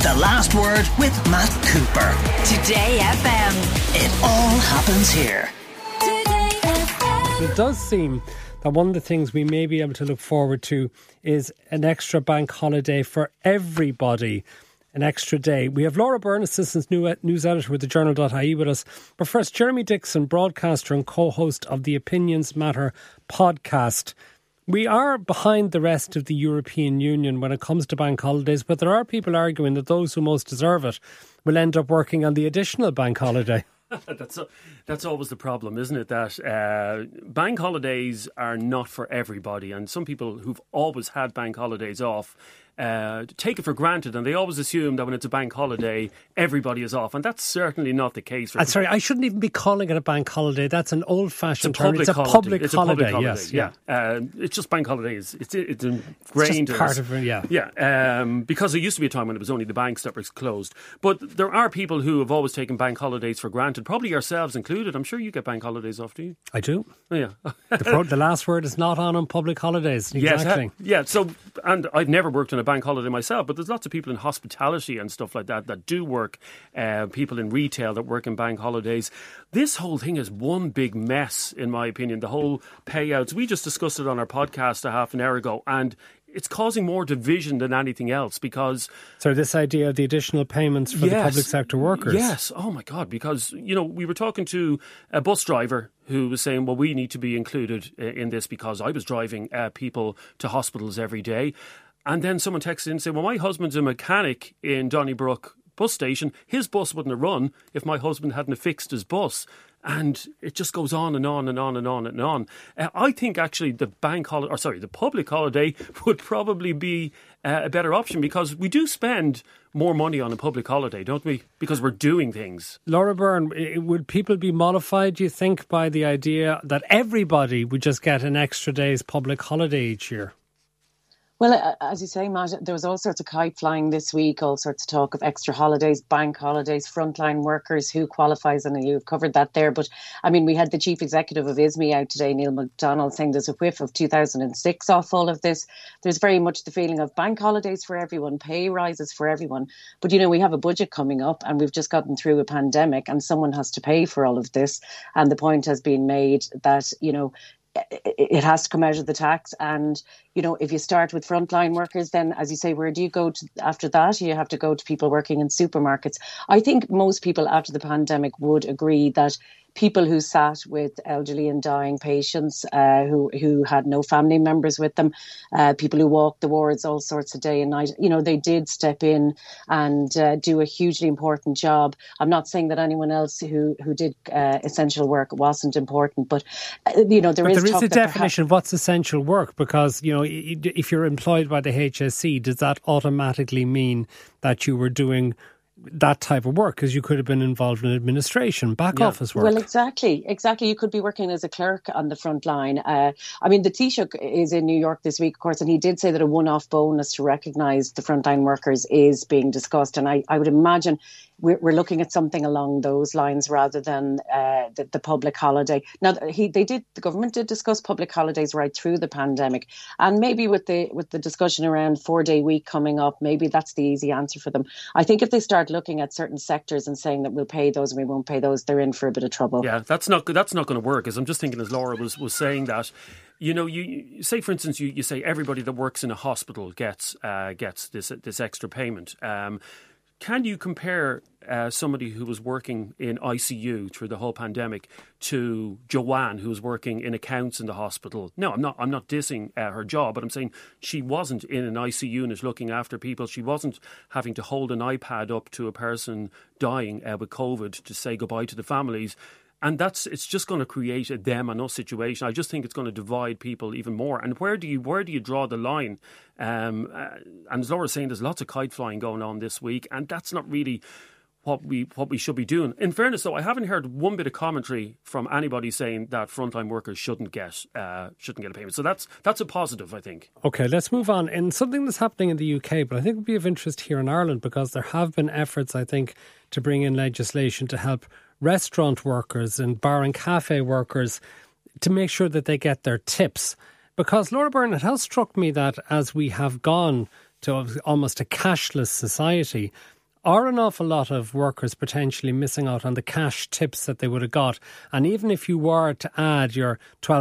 The Last Word with Matt Cooper. Today FM. It all happens here. Today FM. It does seem that one of the things we may be able to look forward to is an extra bank holiday for everybody. An extra day. We have Laura Byrne, Assistant News Editor with the Journal.ie with us. But first, Jeremy Dixon, broadcaster and co-host of the Opinions Matter podcast. We are behind the rest of the European Union when it comes to bank holidays, but there are people arguing that those who most deserve it will end up working on the additional bank holiday. That's always the problem, isn't it? That bank holidays are not for everybody, and some people who've always had bank holidays off take it for granted, and they always assume that when it's a bank holiday, everybody is off, and that's certainly not the case. I'm sorry, I shouldn't even be calling it a bank holiday. That's an old-fashioned term. It's a public holiday. Yes, yeah. It's just bank holidays. It's ingrained. It's just part of it, yeah. Yeah, because there used to be a time when it was only the banks that were closed. But there are people who have always taken bank holidays for granted, probably yourselves included. I'm sure you get bank holidays off, do you? I do. Oh, yeah. The last word is not on public holidays. Exactly. Yes, So, and I've never worked on a bank holiday myself, but there's lots of people in hospitality and stuff like that do work, people in retail that work in bank holidays. This whole thing is one big mess, in my opinion, the whole payouts. We just discussed it on our podcast a half an hour ago, and it's causing more division than anything else because... So this idea of the additional payments for the public sector workers. Yes, oh my God, because, we were talking to a bus driver who was saying, well, we need to be included in this because I was driving people to hospitals every day. And then someone texted in and said, well, my husband's a mechanic in Donnybrook bus station. His bus wouldn't have run if my husband hadn't fixed his bus. And it just goes on and on and on and on and on. I think actually the public holiday would probably be a better option because we do spend more money on a public holiday, don't we? Because we're doing things. Laura Byrne, would people be mollified, do you think, by the idea that everybody would just get an extra day's public holiday each year? Well, as you say, Matt, there was all sorts of kite flying this week, all sorts of talk of extra holidays, bank holidays, frontline workers, who qualifies, and you've covered that there. But, I mean, we had the chief executive of ISME out today, Neil McDonald, saying there's a whiff of 2006 off all of this. There's very much the feeling of bank holidays for everyone, pay rises for everyone. But, we have a budget coming up and we've just gotten through a pandemic and someone has to pay for all of this. And the point has been made that, it has to come out of the tax. And, if you start with frontline workers, then, as you say, where do you go to after that? You have to go to people working in supermarkets. I think most people after the pandemic would agree that people who sat with elderly and dying patients who had no family members with them, people who walked the wards all sorts of day and night, they did step in and do a hugely important job. I'm not saying that anyone else who did essential work wasn't important, but, there is a definition of what's essential work because, if you're employed by the HSE, does that automatically mean that you were doing that type of work, because you could have been involved in administration, back office work. Well, exactly. You could be working as a clerk on the front line. The Taoiseach is in New York this week, of course, and he did say that a one-off bonus to recognise the frontline workers is being discussed. And I would imagine we're looking at something along those lines rather than the public holiday. Now, the government did discuss public holidays right through the pandemic, and maybe with the discussion around 4-day week coming up, maybe that's the easy answer for them. I think if they start looking at certain sectors and saying that we'll pay those and we won't pay those, they're in for a bit of trouble. Yeah, that's not going to work. As I'm just thinking, as Laura was saying that. You say, for instance, you say everybody that works in a hospital gets this extra payment. Can you compare somebody who was working in ICU through the whole pandemic to Joanne, who was working in accounts in the hospital? No, I'm not dissing her job, but I'm saying she wasn't in an ICU unit looking after people. She wasn't having to hold an iPad up to a person dying with COVID to say goodbye to the families. And it's just going to create a them and us situation. I just think it's going to divide people even more. And where do you draw the line? And as Laura's saying, there's lots of kite flying going on this week, and that's not really what we should be doing. In fairness, though, I haven't heard one bit of commentary from anybody saying that frontline workers shouldn't get a payment. So that's a positive, I think. Okay, let's move on. And something that's happening in the UK, but I think would be of interest here in Ireland, because there have been efforts, I think, to bring in legislation to help restaurant workers and bar and cafe workers to make sure that they get their tips. Because, Laura Byrne, it has struck me that as we have gone to almost a cashless society, are an awful lot of workers potentially missing out on the cash tips that they would have got. And even if you were to add your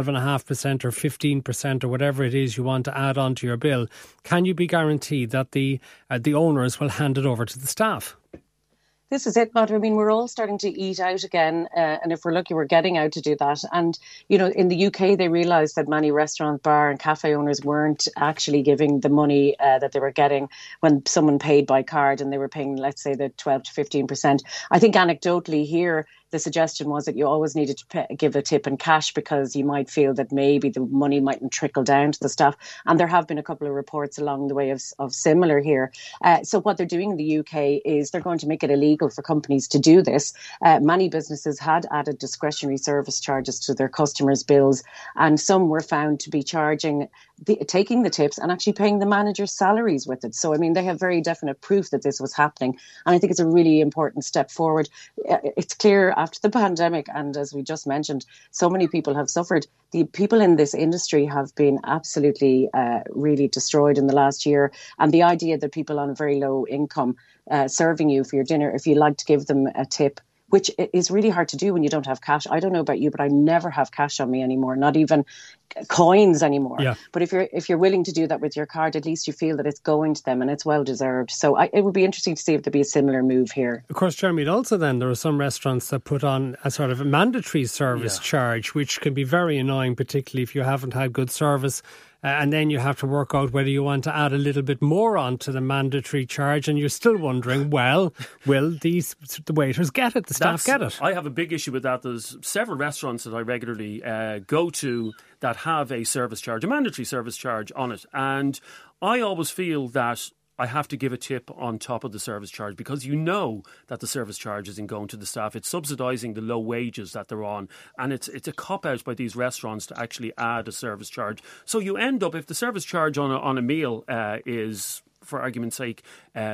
12.5% or 15% or whatever it is you want to add onto your bill, can you be guaranteed that the owners will hand it over to the staff? This is it, Matt. I mean, we're all starting to eat out again. And if we're lucky, we're getting out to do that. And, you know, in the UK, they realised that many restaurant, bar and cafe owners weren't actually giving the money that they were getting when someone paid by card, and they were paying, let's say, the 12 to 15%. I think anecdotally here, the suggestion was that you always needed to give a tip in cash because you might feel that maybe the money mightn't trickle down to the staff. And there have been a couple of reports along the way of similar here. So what they're doing in the UK is they're going to make it illegal for companies to do this. Many businesses had added discretionary service charges to their customers' bills, and some were found to be taking the tips and actually paying the managers' salaries with it. So, I mean, they have very definite proof that this was happening. And I think it's a really important step forward. It's clear after the pandemic, and as we just mentioned, so many people have suffered. The people in this industry have been absolutely really destroyed in the last year. And the idea that people on a very low income serving you for your dinner, if you like to give them a tip, which is really hard to do when you don't have cash. I don't know about you, but I never have cash on me anymore, not even coins anymore. Yeah. But if you're willing to do that with your card, at least you feel that it's going to them and it's well deserved. So it would be interesting to see if there'd be a similar move here. Of course, Jeremy, also then there are some restaurants that put on a sort of a mandatory service charge, which can be very annoying, particularly if you haven't had good service. And then you have to work out whether you want to add a little bit more onto the mandatory charge, and you're still wondering, well, will the waiters get it, the staff get it? I have a big issue with that. There's several restaurants that I regularly go to that have a service charge, a mandatory service charge on it. And I always feel that I have to give a tip on top of the service charge because you know that the service charge isn't going to the staff. It's subsidising the low wages that they're on. And it's a cop-out by these restaurants to actually add a service charge. So you end up, if the service charge on a meal is, for argument's sake,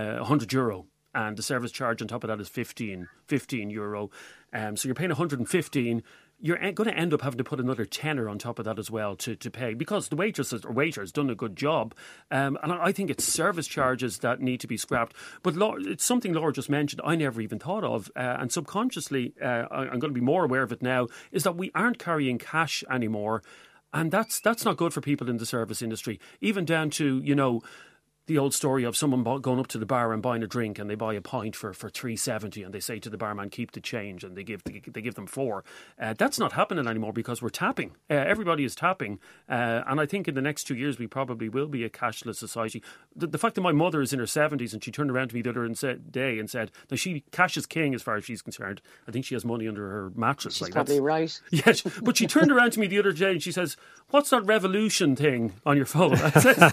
€100, and the service charge on top of that is €15, so you're paying 115. You're going to end up having to put another tenner on top of that as well to pay, because the waitresses or waiters done a good job. And I think it's service charges that need to be scrapped. But it's something Laura just mentioned I never even thought of. And subconsciously, I'm going to be more aware of it now, is that we aren't carrying cash anymore. And that's not good for people in the service industry. Even down to, you know, the old story of someone going up to the bar and buying a drink, and they buy a pint for $3.70, and they say to the barman, keep the change, and they give them $4. That's not happening anymore because we're tapping. Everybody is tapping. And I think in the next 2 years we probably will be a cashless society. The fact that my mother is in her 70s and she turned around to me the other day and said, no, cash is king as far as she's concerned. I think she has money under her mattress. She's probably right. Yeah, but she turned around to me the other day and she says, what's that Revolution thing on your phone? I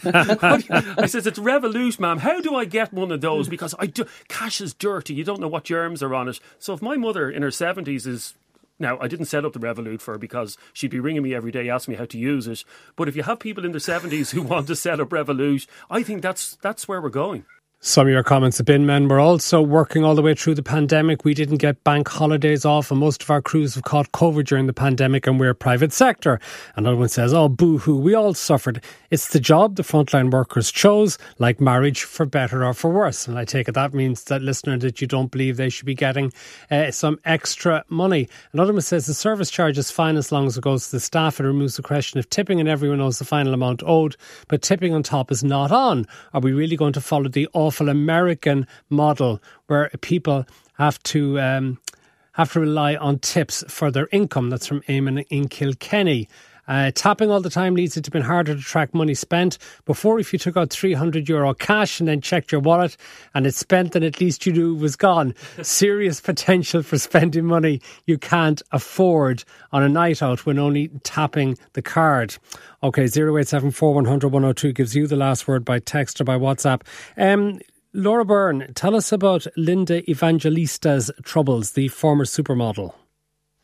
said, it's Revolut, ma'am. How do I get one of those? Because cash is dirty. You don't know what germs are on it. So if my mother in her 70s is... Now, I didn't set up the Revolut for her because she'd be ringing me every day asking me how to use it. But if you have people in their 70s who want to set up Revolut, I think that's where we're going. Some of your comments have been, men, we're also working all the way through the pandemic. We didn't get bank holidays off, and most of our crews have caught COVID during the pandemic, and we're private sector. Another one says, oh, boo-hoo, we all suffered. It's the job the frontline workers chose, like marriage, for better or for worse. And I take it that means that, listener, that you don't believe they should be getting some extra money. Another one says the service charge is fine as long as it goes to the staff. It removes the question of tipping, and everyone knows the final amount owed, but tipping on top is not on. Are we really going to follow the awful American model where people have to rely on tips for their income? That's from Eamon in Kilkenny. Tapping all the time leads it to being harder to track money spent. Before, if you took out €300 cash and then checked your wallet and it's spent, then at least you knew it was gone. Serious potential for spending money you can't afford on a night out when only tapping the card. Okay, 0874 100 102 gives you the last word by text or by WhatsApp. Laura Byrne, tell us about Linda Evangelista's troubles, the former supermodel.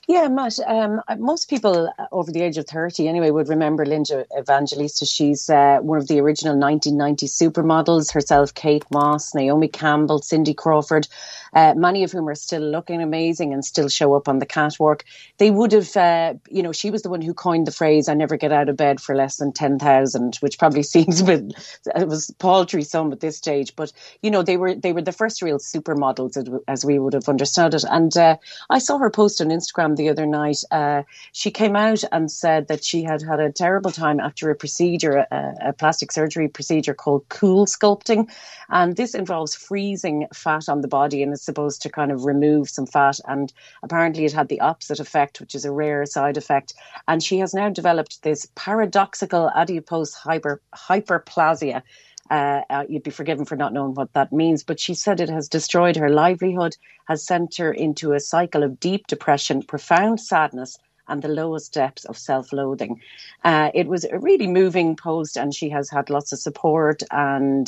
Yeah, Matt. Most people over the age of 30 anyway would remember Linda Evangelista. She's one of the original 1990 supermodels, herself Kate Moss, Naomi Campbell, Cindy Crawford, many of whom are still looking amazing and still show up on the catwalk. They would have, she was the one who coined the phrase, "I never get out of bed for less than 10,000, which probably seems a bit, it was paltry sum at this stage. But, they were the first real supermodels as we would have understood it. And I saw her post on Instagram the other night. She came out and said that she had a terrible time after a procedure, a plastic surgery procedure called cool sculpting. And this involves freezing fat on the body, and it's supposed to kind of remove some fat. And apparently it had the opposite effect, which is a rare side effect. And she has now developed this paradoxical adipose hyperplasia. You'd be forgiven for not knowing what that means, but she said it has destroyed her livelihood, has sent her into a cycle of deep depression, profound sadness, and the lowest depths of self-loathing. It was a really moving post, and she has had lots of support and,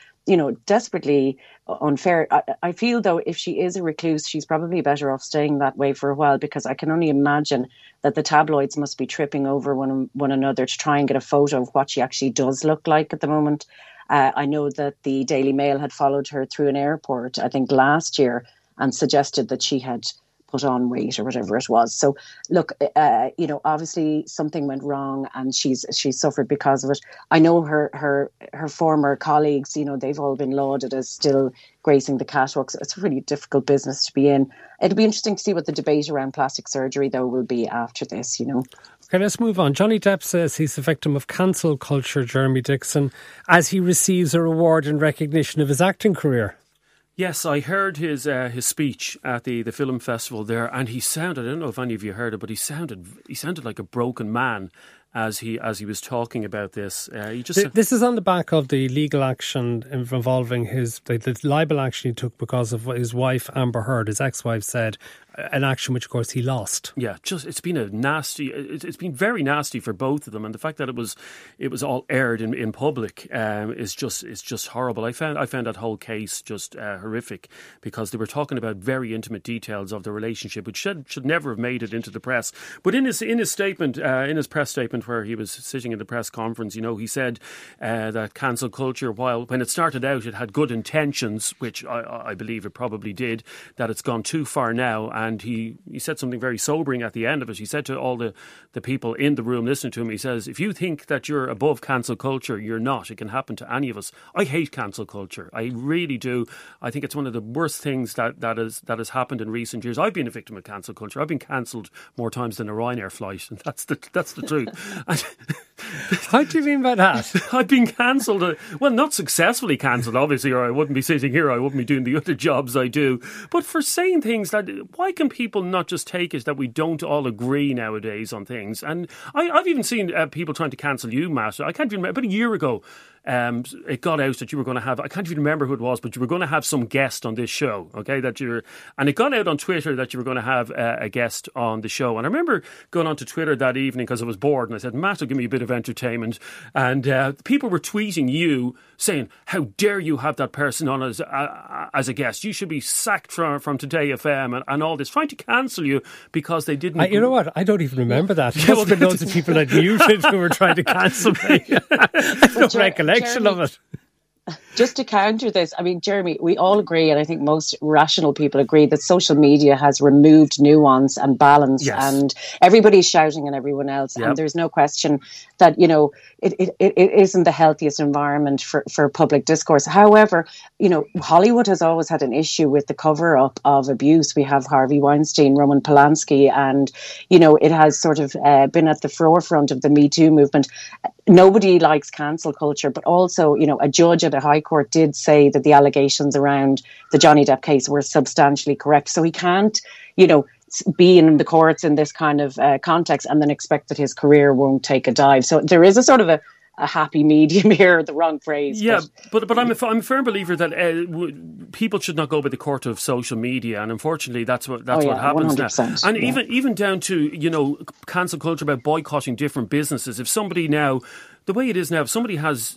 desperately unfair. I feel, though, if she is a recluse, she's probably better off staying that way for a while, because I can only imagine that the tabloids must be tripping over one another to try and get a photo of what she actually does look like at the moment. I know that the Daily Mail had followed her through an airport, I think last year, and suggested that she had put on weight or whatever it was. So look, obviously something went wrong and she's suffered because of it. I know her former colleagues, they've all been lauded as still gracing the catwalks. It's a really difficult business to be in. It'll be interesting to see what the debate around plastic surgery, though, will be after this, Okay, let's move on. Johnny Depp says he's the victim of cancel culture, Jeremy Dixon, as he receives a reward in recognition of his acting career. Yes, I heard his speech at the film festival there, and he sounded, I don't know if any of you heard it, but he sounded like a broken man as he was talking about this. This is on the back of the legal action involving the libel action he took because of what his wife Amber Heard, his ex-wife, said. An action which, of course, he lost. Yeah, it's been it's been very nasty for both of them, and the fact that it was all aired in public is just horrible. I found that whole case just horrific, because they were talking about very intimate details of the relationship, which should never have made it into the press. But in his statement, in his press statement, where he was sitting in the press conference, he said that cancel culture, while when it started out it had good intentions, which I believe it probably did, that it's gone too far now. And he said something very sobering at the end of it. He said to all the people in the room listening to him, he says, if you think that you're above cancel culture, you're not. It can happen to any of us. I hate cancel culture. I really do. I think it's one of the worst things that has happened in recent years. I've been a victim of cancel culture. I've been cancelled more times than a Ryanair flight, and that's the truth. How do you mean by that? I've been cancelled. Well, not successfully cancelled, obviously, or I wouldn't be sitting here. I wouldn't be doing the other jobs I do. But for saying things that, why can people not just take it that we don't all agree nowadays on things? And I've even seen people trying to cancel you, Matt. I can't even remember, about a year ago, it got out that you were going to have, I can't even remember who it was, but you were going to have some guest on this show, okay? And it got out on Twitter that you were going to have a guest on the show. And I remember going onto Twitter that evening because I was bored, and I said, Matt will give me a bit of entertainment. And people were tweeting you saying, how dare you have that person on as a guest? You should be sacked from Today FM and all this, trying to cancel you because they didn't. You know what? I don't even remember that. There must have been loads of people that muted who were trying to cancel me. I have no recollection of it. Just to counter this, I mean, Jeremy, we all agree, and I think most rational people agree, that social media has removed nuance and balance, yes. And everybody's shouting at everyone else. Yep. And there's no question that, it isn't the healthiest environment for public discourse. However, Hollywood has always had an issue with the cover-up of abuse. We have Harvey Weinstein, Roman Polanski, and, it has sort of been at the forefront of the Me Too movement. Nobody likes cancel culture, but also, a judge at a high court did say that the allegations around the Johnny Depp case were substantially correct. So he can't, be in the courts in this kind of context and then expect that his career won't take a dive. So there is a sort of a happy medium here, the wrong phrase. Yeah, but I'm a firm believer that people should not go by the court of social media, and unfortunately that's what happens 100%, now. And even down to, cancel culture about boycotting different businesses. If somebody now, the way it is now, if somebody has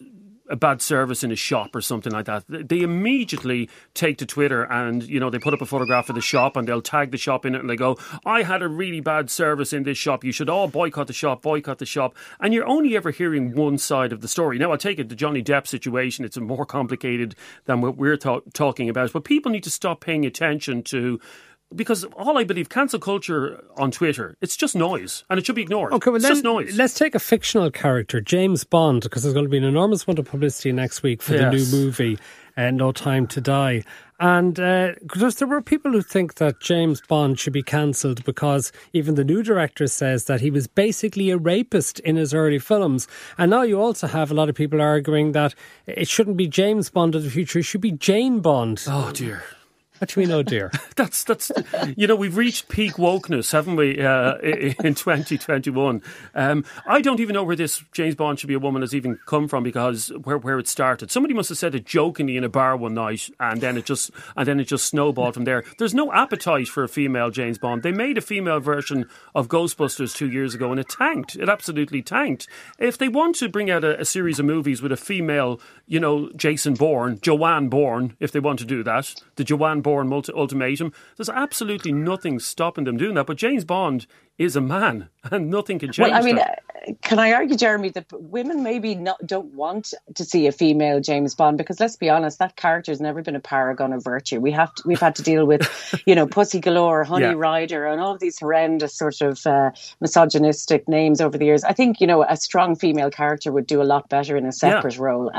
a bad service in a shop or something like that, they immediately take to Twitter and, they put up a photograph of the shop and they'll tag the shop in it and they go, I had a really bad service in this shop. You should all boycott the shop. And you're only ever hearing one side of the story. Now, I take it the Johnny Depp situation, it's more complicated than what we're talking about. But people need to stop paying attention to... Because all I believe, cancel culture on Twitter, it's just noise and it should be ignored. Okay, well it's then, just noise. Let's take a fictional character, James Bond, because there's going to be an enormous amount of publicity next week for the new movie, No Time to Die. And there were people who think that James Bond should be cancelled because even the new director says that he was basically a rapist in his early films. And now you also have a lot of people arguing that it shouldn't be James Bond of the future, it should be Jane Bond. Oh, dear. What do we know, dear? That's we've reached peak wokeness, haven't we, in 2021. I don't even know where this James Bond should be a woman has even come from, because where it started. Somebody must have said it jokingly in a bar one night, and then it just snowballed from there. There's no appetite for a female James Bond. They made a female version of Ghostbusters 2 years ago, and it tanked. It absolutely tanked. If they want to bring out a series of movies with a female, Jason Bourne, Joanne Bourne, if they want to do that, the Joanne Bourne ultimatum, there's absolutely nothing stopping them doing that. But James Bond is a man, and nothing can change that. Can I argue, Jeremy, that women maybe don't want to see a female James Bond, because let's be honest, that character has never been a paragon of virtue. We've had to deal with, Pussy Galore, Honey Rider, and all of these horrendous sort of misogynistic names over the years. I think, a strong female character would do a lot better in a separate role.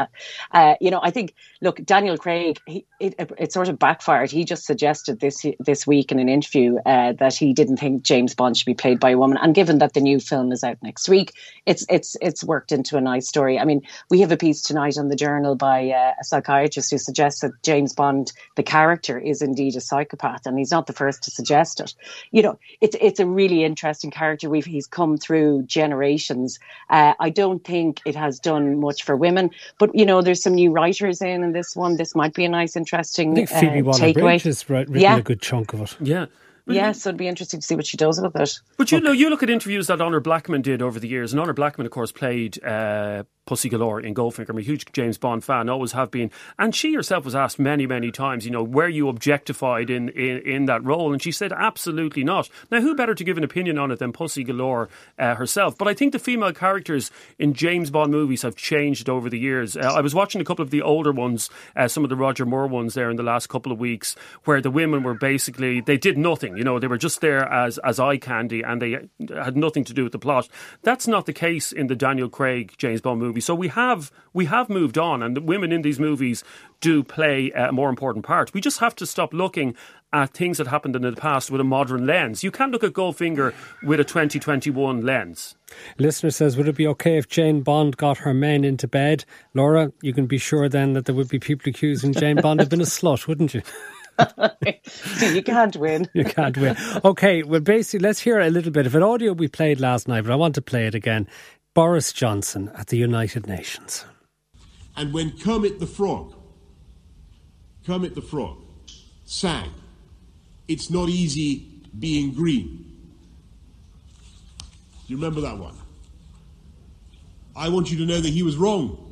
I think, look, Daniel Craig, it sort of backfired. He just suggested this week in an interview that he didn't think James Bond should be played by a woman. And given that the new film is out next week, it's worked into a nice story. I mean, we have a piece tonight on the Journal by a psychiatrist who suggests that James Bond, the character, is indeed a psychopath, and he's not the first to suggest it. It's a really interesting character. He's come through generations. I don't think it has done much for women, but there's some new writers in this one. This might be a nice, interesting I think Phoebe Waller-Bridge has written a good chunk of it. Yeah. Yes, so it'd be interesting to see what she does with it. But you look at interviews that Honor Blackman did over the years, and Honor Blackman, of course, played Pussy Galore in Goldfinger. I'm a huge James Bond fan, always have been. And she herself was asked many, many times, were you objectified in that role? And she said, absolutely not. Now, who better to give an opinion on it than Pussy Galore herself? But I think the female characters in James Bond movies have changed over the years. I was watching a couple of the older ones, some of the Roger Moore ones there in the last couple of weeks, where the women were basically, they did nothing. They were just there as eye candy, and they had nothing to do with the plot. That's not the case in the Daniel Craig James Bond movie. So we have moved on, and the women in these movies do play a more important part. We just have to stop looking at things that happened in the past with a modern lens. You can't look at Goldfinger with a 2021 lens. Listener says, would it be okay if Jane Bond got her men into bed? Laura, you can be sure then that there would be people accusing Jane Bond of being a slut, wouldn't you? See, you can't win. You can't win. Okay, well, basically, let's hear a little bit of an audio we played last night, but I want to play it again. Boris Johnson at the United Nations. And when Kermit the Frog sang, "It's not easy being green." Do you remember that one? I want you to know that he was wrong.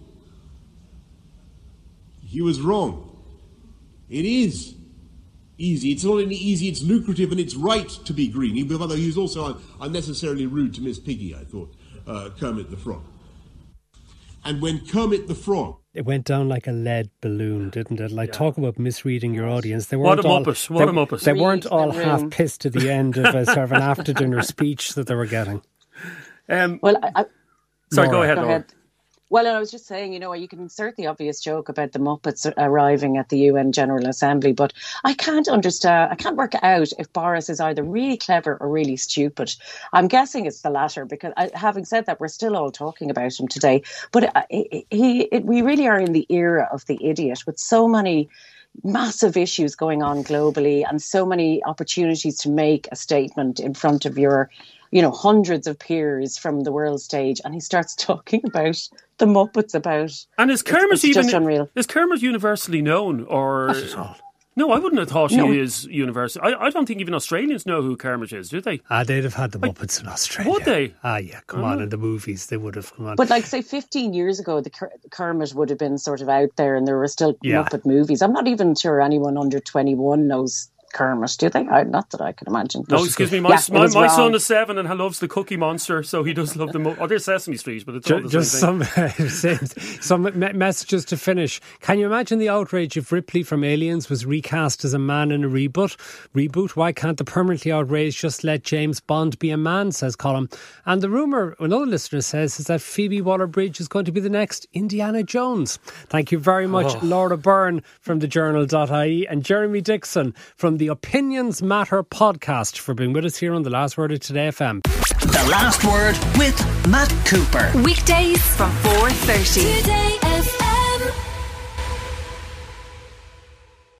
He was wrong. It is easy. It's not only easy, it's lucrative, and it's right to be green. Although he was also unnecessarily rude to Miss Piggy, I thought, Kermit the Frog. And when Kermit the Frog... It went down like a lead balloon, didn't it? Talk about misreading your audience. They weren't what a muppet. They weren't all half pissed at the end of a sort of an after-dinner speech that they were getting. Sorry, Laura. go ahead, Laura. Well, I was just saying, you can insert the obvious joke about the Muppets arriving at the UN General Assembly, but I can't work out if Boris is either really clever or really stupid. I'm guessing it's the latter, because having said that, we're still all talking about him today. But we really are in the era of the idiot, with so many massive issues going on globally and so many opportunities to make a statement in front of your hundreds of peers from the world stage, and he starts talking about the Muppets about. And is Kermit just unreal. Is Kermit universally known, or not at all? No, I wouldn't have thought he is universal. I don't think even Australians know who Kermit is, do they? They'd have had the Muppets in Australia. Would they? Yeah, come on, in the movies they would have come on. But like, say, 15 years ago, the Kermit would have been sort of out there and there were still Muppet movies. I'm not even sure anyone under 21 knows Kermit, do they? Not that I can imagine. No, excuse me. My son is 7 and loves the Cookie Monster, so he does love the. There's Sesame Street, but it's all the just same thing. some messages to finish. Can you imagine the outrage if Ripley from Aliens was recast as a man in a reboot? Why can't the permanently outraged just let James Bond be a man? Says Colin. And the rumour, another listener says, is that Phoebe Waller-Bridge is going to be the next Indiana Jones. Thank you very much, Laura Byrne from the Journal.ie and Jeremy Dixon from the Opinions Matter podcast for being with us here on The Last Word of Today FM. The Last Word with Matt Cooper. Weekdays from 4:30. Today